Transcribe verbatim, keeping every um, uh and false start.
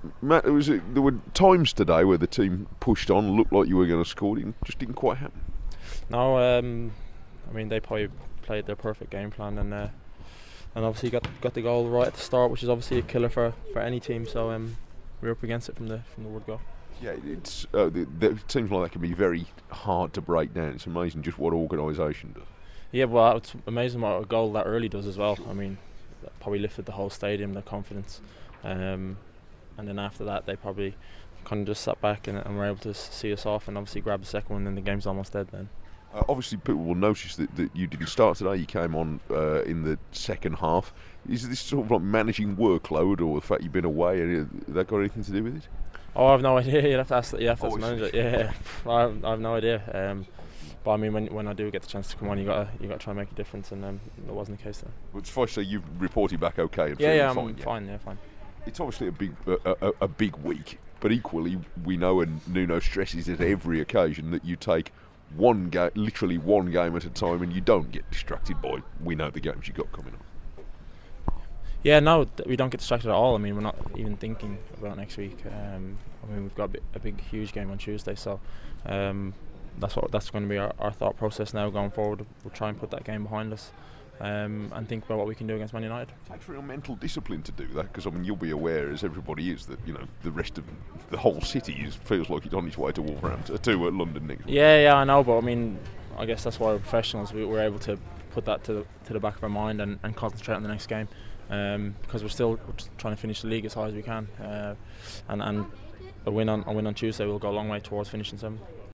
Matt, was it, there were times today where the team pushed on, looked like you were going to score, it just didn't quite happen. No, um, I mean they probably played their perfect game plan and uh, and obviously got got the goal right at the start, which is obviously a killer for, for any team. So um, we were up against it from the from the word go. Yeah, it's uh, the, the, it seems like that can be very hard to break down. It's amazing just what organisation does. Yeah, well, it's amazing what a goal that early does as well. I mean, that probably lifted the whole stadium, their confidence, um, and then after that they probably kind of just sat back and, and were able to see us off and obviously grab the second one, and then the game's almost dead then. Uh, obviously, people will notice that, that you didn't start today. You came on uh, in the second half. Is this sort of like managing workload, or the fact you've been away? Has that got anything to do with it? Oh, I've no idea. You have to ask. You have to ask Oh, the manager. Yeah, I have, I have no idea. Um, but I mean, when when I do get the chance to come on, you got you got to try and make a difference, and um, it wasn't the case then. Well, it's fine to say you've reported back okay. And Yeah, yeah, I'm fine, fine. Yeah, fine. It's obviously a big a, a, a big week, but equally we know, and Nuno stresses at every occasion, that you take one game, literally one game at a time, and you don't get distracted by we know the games you got coming up. Yeah, no, th- we don't get distracted at all. I mean, we're not even thinking about next week. Um, I mean, we've got a, bit, a big, huge game on Tuesday, so um, that's what that's going to be our, our thought process now going forward. We'll try and put that game behind us um, and think about what we can do against Man United. It takes real mental discipline to do that, because I mean you'll be aware, as everybody is, that you know the rest of the whole city is, feels like it's on its way to Wolverhampton, to uh, London next week. Yeah, yeah, I know, but I mean, I guess that's why we're professionals. We, we're able to put that to the, to the back of our mind and, and concentrate on the next game. Um, because we're still we're trying to finish the league as high as we can, uh, and, and a win on a win on Tuesday will go a long way towards finishing seventh.